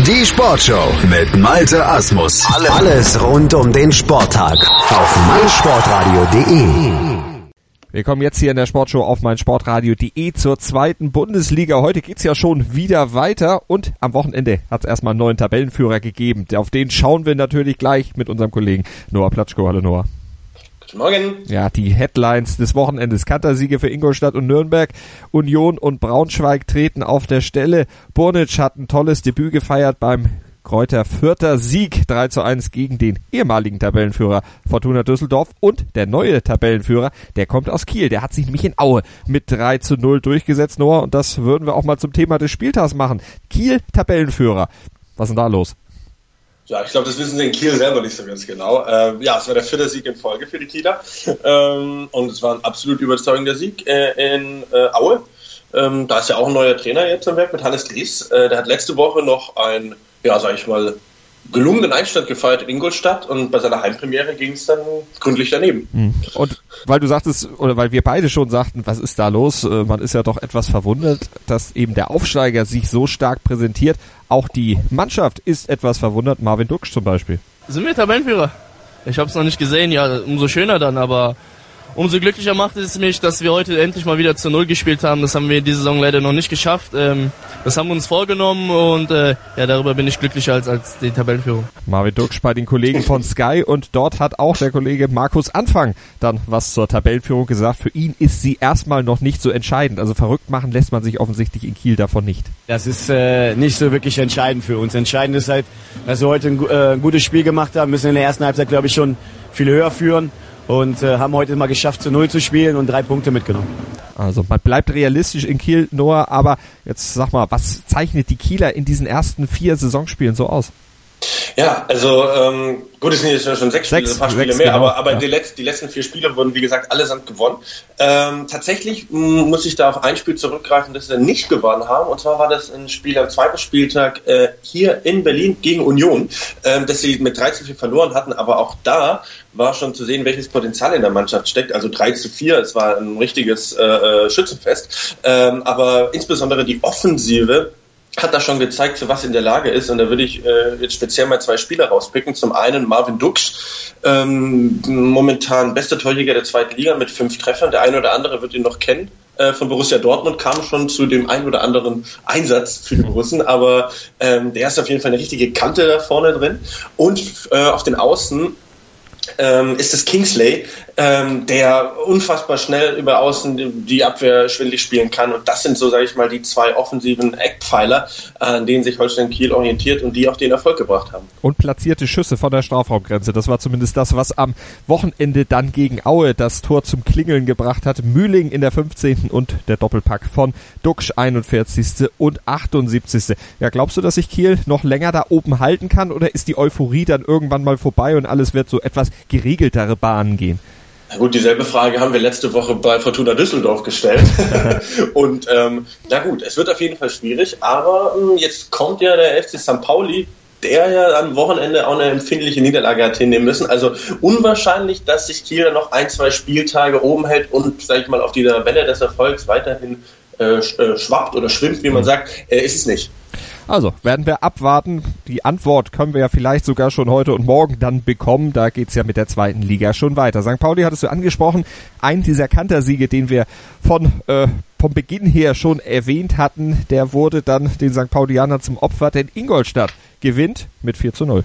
Die Sportshow mit Malte Asmus. Alles rund um den Sporttag auf meinsportradio.de. Wir kommen jetzt hier in der Sportshow auf meinsportradio.de zur zweiten Bundesliga. Heute geht's ja schon wieder weiter und am Wochenende hat's erstmal einen neuen Tabellenführer gegeben. Auf den schauen wir natürlich gleich mit unserem Kollegen Noah Platschko. Hallo Noah. Guten Morgen. Ja, die Headlines des Wochenendes. Kantersiege für Ingolstadt und Nürnberg. Union und Braunschweig treten auf der Stelle. Burnic hat ein tolles Debüt gefeiert beim Kräuter Fürther Sieg 3:1 gegen den ehemaligen Tabellenführer Fortuna Düsseldorf und der neue Tabellenführer, der kommt aus Kiel, der hat sich nämlich in Aue mit 3:0 durchgesetzt, Noah, und das würden wir auch mal zum Thema des Spieltags machen. Kiel Tabellenführer, was ist denn da los? Ja, ich glaube, das wissen sie in Kiel selber nicht so ganz genau. Es war der 4. Sieg in Folge für die Kieler und es war ein absolut überzeugender Sieg in Aue. Da ist ja auch ein neuer Trainer jetzt am Werk mit Hannes Gries. Der hat letzte Woche noch ein gelungenen Einstand gefeiert in Ingolstadt und bei seiner Heimpremiere ging es dann gründlich daneben. Und weil du sagtest, oder weil wir beide schon sagten, was ist da los? Man ist ja doch etwas verwundert, dass eben der Aufsteiger sich so stark präsentiert. Auch die Mannschaft ist etwas verwundert, Marvin Duksch zum Beispiel. Sind wir Tabellenführer? Ich habe es noch nicht gesehen, ja, umso schöner dann, aber umso glücklicher macht es mich, dass wir heute endlich mal wieder zu 0 gespielt haben. Das haben wir diese Saison leider noch nicht geschafft. Das haben wir uns vorgenommen und darüber bin ich glücklicher als die Tabellenführung. Marvin Duksch bei den Kollegen von Sky und dort hat auch der Kollege Markus Anfang dann was zur Tabellenführung gesagt. Für ihn ist sie erstmal noch nicht so entscheidend. Also verrückt machen lässt man sich offensichtlich in Kiel davon nicht. Das ist nicht so wirklich entscheidend für uns. Entscheidend ist halt, dass wir heute ein gutes Spiel gemacht haben. Müssen in der ersten Halbzeit, glaube ich, schon viel höher führen. Und haben heute mal geschafft, zu 0 zu spielen und 3 Punkte mitgenommen. Also man bleibt realistisch in Kiel, Noah, aber jetzt sag mal, was zeichnet die Kieler in diesen ersten 4 Saisonspielen so aus? Ja, also gut, es sind jetzt schon 6 Spiele, ein paar Spiele mehr, genau, aber ja. Die letzten 4 Spiele wurden, wie gesagt, allesamt gewonnen. Tatsächlich muss ich da auf ein Spiel zurückgreifen, das wir nicht gewonnen haben, und zwar war das ein Spiel am zweiten Spieltag hier in Berlin gegen Union, das sie mit 3:4 verloren hatten, aber auch da war schon zu sehen, welches Potenzial in der Mannschaft steckt, also 3:4, es war ein richtiges Schützenfest, aber insbesondere die Offensive hat da schon gezeigt, für was in der Lage ist. Und da würde ich jetzt speziell mal 2 Spieler rauspicken. Zum einen Marvin Duksch, momentan bester Torjäger der zweiten Liga mit 5 Treffern. Der eine oder andere wird ihn noch kennen. Von Borussia Dortmund kam schon zu dem einen oder anderen Einsatz für die Borussen. Aber der ist auf jeden Fall eine richtige Kante da vorne drin. Und auf den Außen ist es Kingsley, der unfassbar schnell über außen die Abwehr schwindlig spielen kann. Und das sind so, sage ich mal, die 2 offensiven Eckpfeiler, an denen sich Holstein Kiel orientiert und die auch den Erfolg gebracht haben. Und platzierte Schüsse von der Strafraumgrenze. Das war zumindest das, was am Wochenende dann gegen Aue das Tor zum Klingeln gebracht hat. Mühling in der 15. und der Doppelpack von Duksch 41. und 78. Ja, glaubst du, dass sich Kiel noch länger da oben halten kann oder ist die Euphorie dann irgendwann mal vorbei und alles wird so etwas geregeltere Bahnen gehen? Na gut, dieselbe Frage haben wir letzte Woche bei Fortuna Düsseldorf gestellt. Und es wird auf jeden Fall schwierig, aber jetzt kommt ja der FC St. Pauli, der ja am Wochenende auch eine empfindliche Niederlage hat hinnehmen müssen. Also unwahrscheinlich, dass sich Kiel noch 1-2 Spieltage oben hält und, sag ich mal, auf dieser Welle des Erfolgs weiterhin schwappt oder schwimmt, wie man sagt, ist es nicht. Also, werden wir abwarten. Die Antwort können wir ja vielleicht sogar schon heute und morgen dann bekommen. Da geht's ja mit der zweiten Liga schon weiter. St. Pauli hattest du angesprochen. Ein dieser Kantersiege, den wir vom Beginn her schon erwähnt hatten, der wurde dann den St. Paulianern zum Opfer, denn Ingolstadt gewinnt mit 4:0.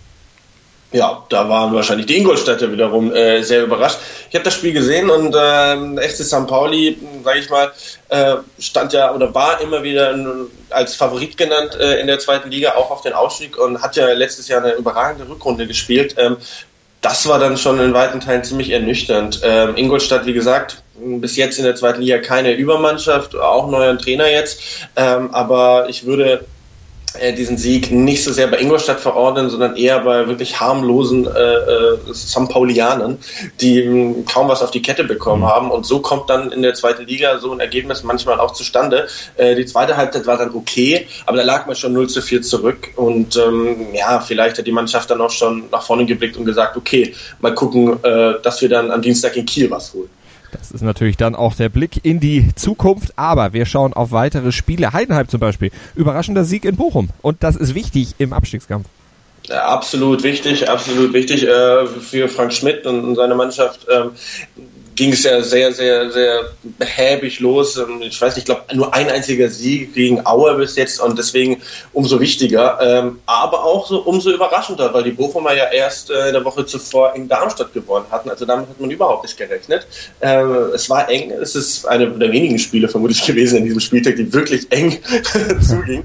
Ja, da waren wahrscheinlich die Ingolstädter wiederum sehr überrascht. Ich habe das Spiel gesehen und FC St. Pauli, sage ich mal, stand ja oder war immer wieder als Favorit genannt in der zweiten Liga, auch auf den Aufstieg, und hat ja letztes Jahr eine überragende Rückrunde gespielt. Das war dann schon in weiten Teilen ziemlich ernüchternd. Ingolstadt, wie gesagt, bis jetzt in der zweiten Liga keine Übermannschaft, auch neuer Trainer jetzt, aber ich würde diesen Sieg nicht so sehr bei Ingolstadt verordnen, sondern eher bei wirklich harmlosen St. Paulianern, die kaum was auf die Kette bekommen haben. Und so kommt dann in der zweiten Liga so ein Ergebnis manchmal auch zustande. Die zweite Halbzeit war dann okay, aber da lag man schon 0:4 zurück. Und vielleicht hat die Mannschaft dann auch schon nach vorne geblickt und gesagt, okay, mal gucken, dass wir dann am Dienstag in Kiel was holen. Das ist natürlich dann auch der Blick in die Zukunft, aber wir schauen auf weitere Spiele. Heidenheim zum Beispiel, überraschender Sieg in Bochum und das ist wichtig im Abstiegskampf. Ja, absolut wichtig. Für Frank Schmidt und seine Mannschaft ging es ja sehr, sehr, sehr behäbig los. Ich weiß nicht, ich glaube, nur ein einziger Sieg gegen Aue bis jetzt und deswegen umso wichtiger. Aber auch so umso überraschender, weil die Bochumer ja erst in der Woche zuvor in Darmstadt gewonnen hatten. Also damit hat man überhaupt nicht gerechnet. Es war eng. Es ist eine der wenigen Spiele vermutlich gewesen in diesem Spieltag, die wirklich eng zuging.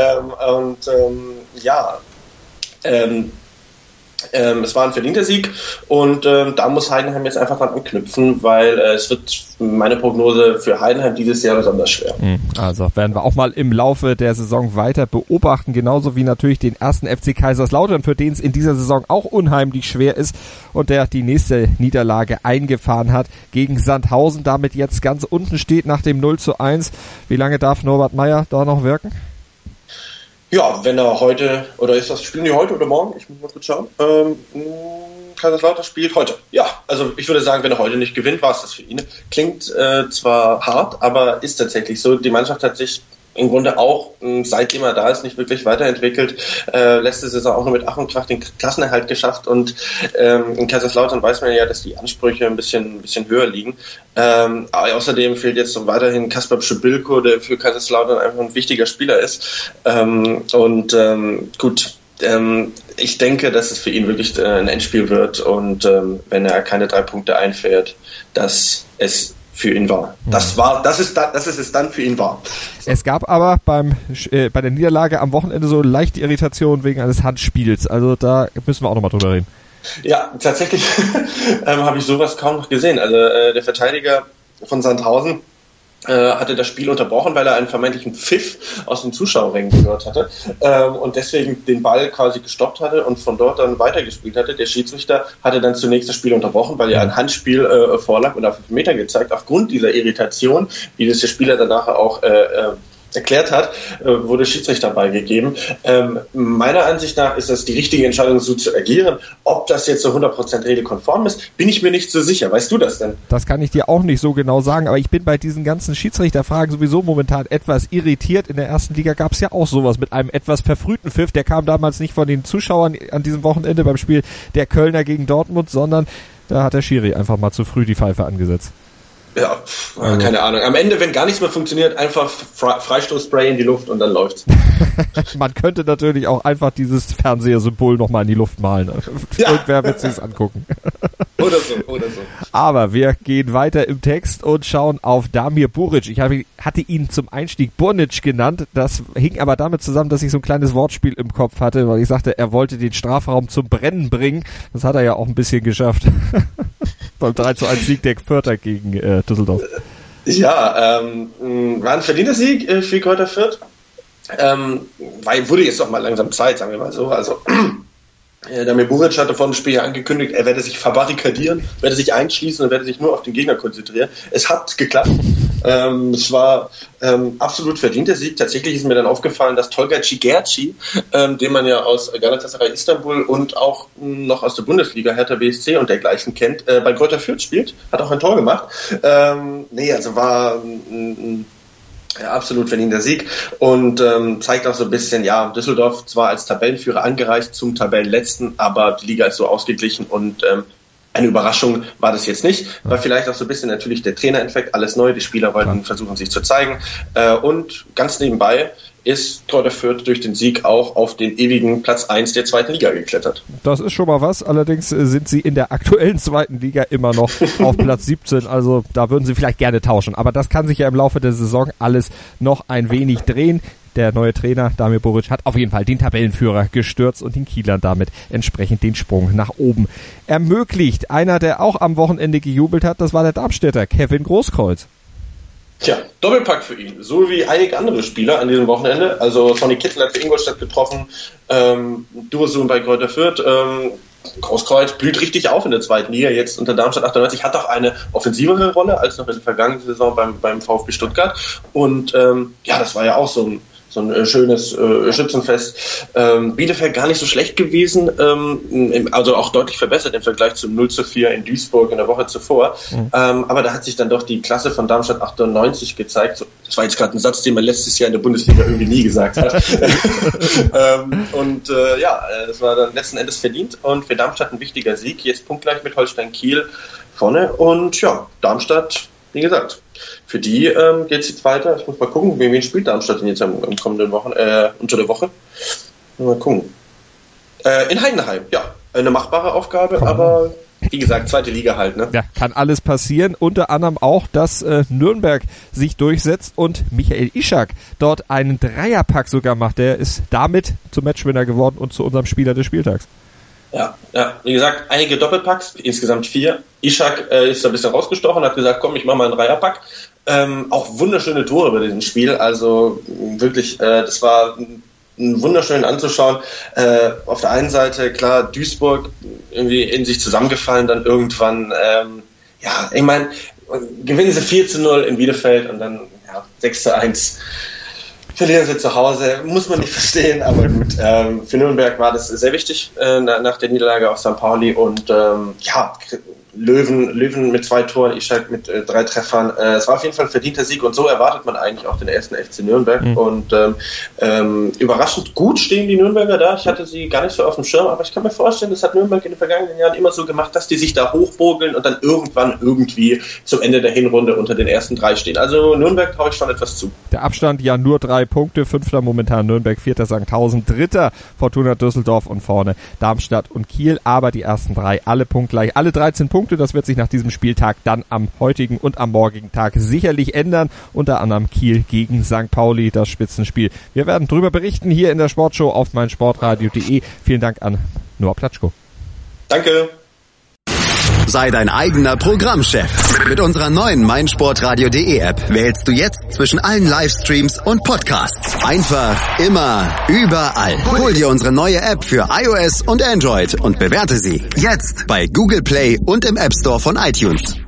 Es war ein verdienter Sieg und da muss Heidenheim jetzt einfach dran anknüpfen, weil es wird meine Prognose für Heidenheim dieses Jahr besonders schwer. Also werden wir auch mal im Laufe der Saison weiter beobachten, genauso wie natürlich den ersten FC Kaiserslautern, für den es in dieser Saison auch unheimlich schwer ist und der die nächste Niederlage eingefahren hat gegen Sandhausen, damit jetzt ganz unten steht nach dem 0:1. Wie lange darf Norbert Meyer da noch wirken? Ja, wenn er heute, oder spielen die heute oder morgen? Ich muss mal kurz schauen. Kaiserslautern spielt heute. Ja, also ich würde sagen, wenn er heute nicht gewinnt, war es das für ihn. Klingt zwar hart, aber ist tatsächlich so. Die Mannschaft hat sich im Grunde auch, seitdem er da ist, nicht wirklich weiterentwickelt. Letzte Saison auch nur mit Ach und Krach den Klassenerhalt geschafft und in Kaiserslautern weiß man ja, dass die Ansprüche ein bisschen höher liegen. Aber außerdem fehlt jetzt weiterhin Kasper Przybyłko, der für Kaiserslautern einfach ein wichtiger Spieler ist. Ich denke, dass es für ihn wirklich ein Endspiel wird und wenn er keine 3 Punkte einfährt, dass es für ihn war. Das ist es dann für ihn war. So. Es gab aber bei der Niederlage am Wochenende so leichte Irritation wegen eines Handspiels. Also da müssen wir auch nochmal drüber reden. Ja, tatsächlich habe ich sowas kaum noch gesehen. Also der Verteidiger von Sandhausen hatte das Spiel unterbrochen, weil er einen vermeintlichen Pfiff aus den Zuschauerrängen gehört hatte und deswegen den Ball quasi gestoppt hatte und von dort dann weitergespielt hatte. Der Schiedsrichter hatte dann zunächst das Spiel unterbrochen, weil ja ein Handspiel vorlag und auf 5 Meter gezeigt. Aufgrund dieser Irritation, wie das der Spieler danach auch erklärt hat, wurde Schiedsrichterball gegeben. Meiner Ansicht nach ist das die richtige Entscheidung, so zu agieren. Ob das jetzt so 100% regelkonform ist, bin ich mir nicht so sicher. Weißt du das denn? Das kann ich dir auch nicht so genau sagen, aber ich bin bei diesen ganzen Schiedsrichterfragen sowieso momentan etwas irritiert. In der ersten Liga gab es ja auch sowas mit einem etwas verfrühten Pfiff. Der kam damals nicht von den Zuschauern an diesem Wochenende beim Spiel der Kölner gegen Dortmund, sondern da hat der Schiri einfach mal zu früh die Pfeife angesetzt. Ja, keine Ahnung. Am Ende, wenn gar nichts mehr funktioniert, einfach Freistoßspray in die Luft und dann läuft's. Man könnte natürlich auch einfach dieses Fernsehsymbol nochmal in die Luft malen. Ja. Irgendwer wird sich's angucken. Oder so. Aber wir gehen weiter im Text und schauen auf Damir Buric. Ich hatte ihn zum Einstieg Burnic genannt. Das hing aber damit zusammen, dass ich so ein kleines Wortspiel im Kopf hatte, weil ich sagte, er wollte den Strafraum zum Brennen bringen. Das hat er ja auch ein bisschen geschafft. Beim 3:1 Sieg der Fürther gegen Düsseldorf. Ja, war ein verdienter Sieg für Greuther Fürth. Wurde jetzt doch mal langsam Zeit, sagen wir mal so. Also Damir Buric hatte vor dem Spiel ja angekündigt, er werde sich verbarrikadieren, werde sich einschließen und werde sich nur auf den Gegner konzentrieren. Es hat geklappt. Es war absolut verdienter Sieg. Tatsächlich ist mir dann aufgefallen, dass Tolga Cigerci, den man ja aus Galatasaray Istanbul und auch noch aus der Bundesliga, Hertha BSC und dergleichen kennt, bei Greuther Fürth spielt, hat auch ein Tor gemacht. Also war absolut verdienter Sieg und zeigt auch so ein bisschen, ja, Düsseldorf zwar als Tabellenführer angereicht zum Tabellenletzten, aber die Liga ist so ausgeglichen und eine Überraschung war das jetzt nicht. War vielleicht auch so ein bisschen natürlich der Trainereffekt, alles neu, die Spieler wollten versuchen, sich zu zeigen. Und ganz nebenbei ist Greuther Fürth durch den Sieg auch auf den ewigen Platz 1 der 2. Liga geklettert. Das ist schon mal was, allerdings sind sie in der aktuellen 2. Liga immer noch auf Platz 17, also da würden sie vielleicht gerne tauschen. Aber das kann sich ja im Laufe der Saison alles noch ein wenig drehen. Der neue Trainer Damir Buric hat auf jeden Fall den Tabellenführer gestürzt und den Kielern damit entsprechend den Sprung nach oben ermöglicht. Einer, der auch am Wochenende gejubelt hat, das war der Darmstädter Kevin Großkreuz. Tja, Doppelpack für ihn, so wie einige andere Spieler an diesem Wochenende. Also Sonny Kittel hat für Ingolstadt getroffen, Dursun bei Greuther Fürth, Großkreuz blüht richtig auf in der 2. Liga, jetzt unter Darmstadt 98, hat auch eine offensivere Rolle als noch in der vergangenen Saison beim VfB Stuttgart. Und das war ja auch so ein so ein schönes Schützenfest. Bielefeld gar nicht so schlecht gewesen, also auch deutlich verbessert im Vergleich zum 0:4 in Duisburg in der Woche zuvor. Aber da hat sich dann doch die Klasse von Darmstadt 98 gezeigt. Das war jetzt gerade ein Satz, den man letztes Jahr in der Bundesliga irgendwie nie gesagt hat. Das war dann letzten Endes verdient und für Darmstadt ein wichtiger Sieg. Jetzt punktgleich mit Holstein Kiel vorne und ja, Darmstadt, wie gesagt, für die geht's jetzt weiter. Ich muss mal gucken, wen spielt Darmstadt denn jetzt am kommenden Wochen, unter der Woche? Mal gucken. In Heidenheim, ja. Eine machbare Aufgabe, aber wie gesagt, zweite Liga halt, ne? Ja, kann alles passieren. Unter anderem auch, dass Nürnberg sich durchsetzt und Michael Ischak dort einen Dreierpack sogar macht. Der ist damit zum Matchwinner geworden und zu unserem Spieler des Spieltags. Ja, wie gesagt, einige Doppelpacks, insgesamt 4. Ishak ist da ein bisschen rausgestochen, hat gesagt, komm, ich mache mal einen Dreierpack. Auch wunderschöne Tore bei diesem Spiel, also wirklich, das war wunderschön anzuschauen. Auf der einen Seite, klar, Duisburg irgendwie in sich zusammengefallen, dann irgendwann, ich meine, gewinnen sie 4:0 in Bielefeld und dann 6:1. Verlieren sie zu Hause, muss man nicht verstehen, aber gut. Für Nürnberg war das sehr wichtig nach der Niederlage auf St. Pauli und Löwen mit 2 Toren, Ishak mit 3 Treffern. Es war auf jeden Fall ein verdienter Sieg und so erwartet man eigentlich auch den ersten FC Nürnberg. Und überraschend gut stehen die Nürnberger da. Ich hatte sie gar nicht so auf dem Schirm, aber ich kann mir vorstellen, das hat Nürnberg in den vergangenen Jahren immer so gemacht, dass die sich da hochbogeln und dann irgendwann irgendwie zum Ende der Hinrunde unter den ersten 3 stehen. Also Nürnberg traue ich schon etwas zu. Der Abstand ja nur 3 Punkte, 5. momentan Nürnberg, 4. Sandhausen, 3. Fortuna Düsseldorf und vorne Darmstadt und Kiel, aber die ersten 3 alle punktgleich, alle 13 Punkte. Das wird sich nach diesem Spieltag dann am heutigen und am morgigen Tag sicherlich ändern. Unter anderem Kiel gegen St. Pauli, das Spitzenspiel. Wir werden drüber berichten hier in der Sportshow auf meinsportradio.de. Vielen Dank an Noah Platschko. Danke. Sei dein eigener Programmchef. Mit unserer neuen meinsportradio.de App wählst du jetzt zwischen allen Livestreams und Podcasts. Einfach, immer, überall. Hol dir unsere neue App für iOS und Android und bewerte sie jetzt bei Google Play und im App Store von iTunes.